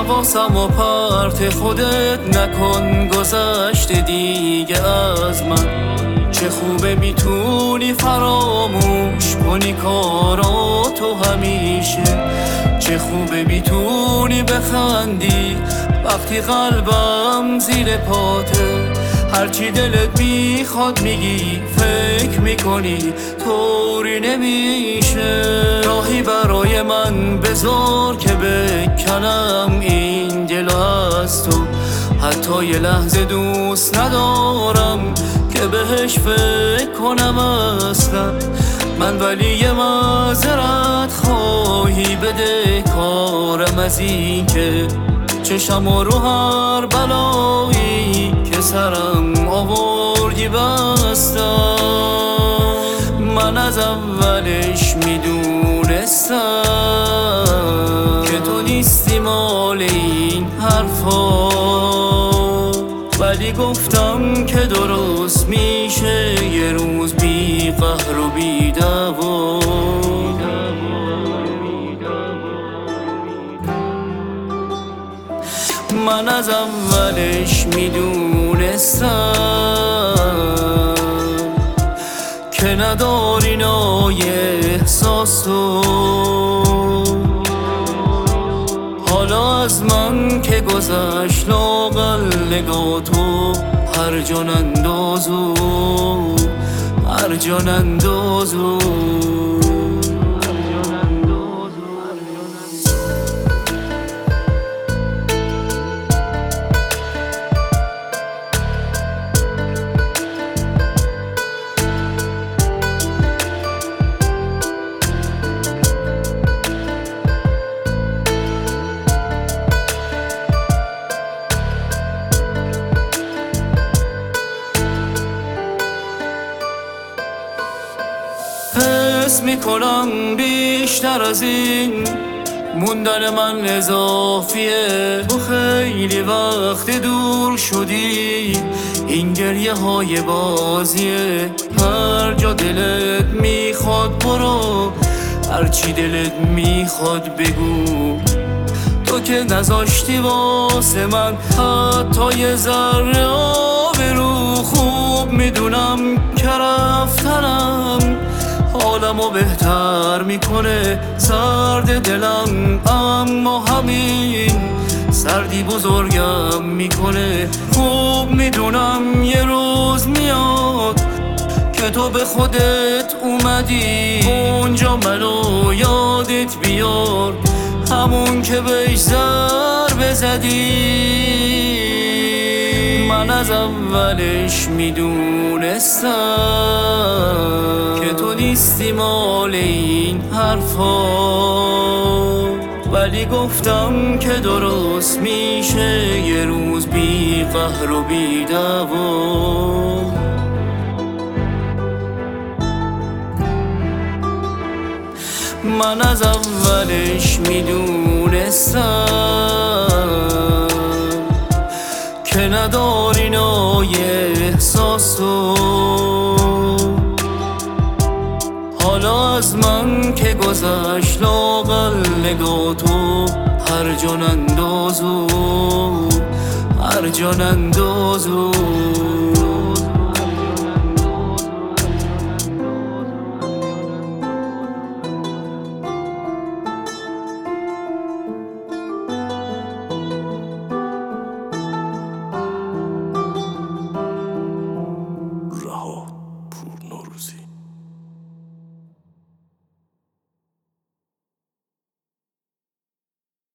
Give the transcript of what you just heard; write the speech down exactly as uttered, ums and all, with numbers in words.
حواسم و پرت خودت نکن، گذشته دیگه از من. چه خوبه میتونی فراموش کنی کاراتو همیشه، چه خوبه میتونی بخندی وقتی قلبم زیر پاته. هرچی دلت میخواد میگی، فکر میکنی طوری نمیشه. راهی برای من بذار که بکنم این دل از تو، حتی یه لحظه دوست ندارم که بهش فکر کنم اصلا من. ولی یه معذرت خواهی بده کارم از این که چشم و رو هر بلایی که سرم آوردی بستم. من از اولش میدونستم که تو نیستی مال این حرفا، ولی گفتم که درست میشه یه روز بی قهر و بی دعوا. من از اولش میدونستم که نداری نای احساسو، حالا از من که گذشت لااقل نگاه تو هر جان اندازو، هر جان اندازو. حس میکنم بیشتر از این موندن من اضافیه. تو خیلی وقت دور شدی، این گریه های بازیه. هر جا دلت میخواد برو، هرچی دلت میخواد بگو. تو که نذاشتی واسه من حتی یه ذره آبرو. خوب میدونم که رفتنم حالمو بهتر میکنه، سرد دلم اما همین سردی بزرگم میکنه. خوب میدونم یه روز میاد که تو به خودت اومدی اونجا، منو یادت بیار همون که بهش ضربه زدی. من از اولش میدونستم که تو نیستی مال این حرفا، ولی گفتم که درست میشه یه روز بی قهر و بی دعوا. من از اولش میدونستم که نداری نای احساسو، حالا از من که گذشت لااقل نگاه تو هر جان اندازو، هر جان اندازو. رها پور نوروزی.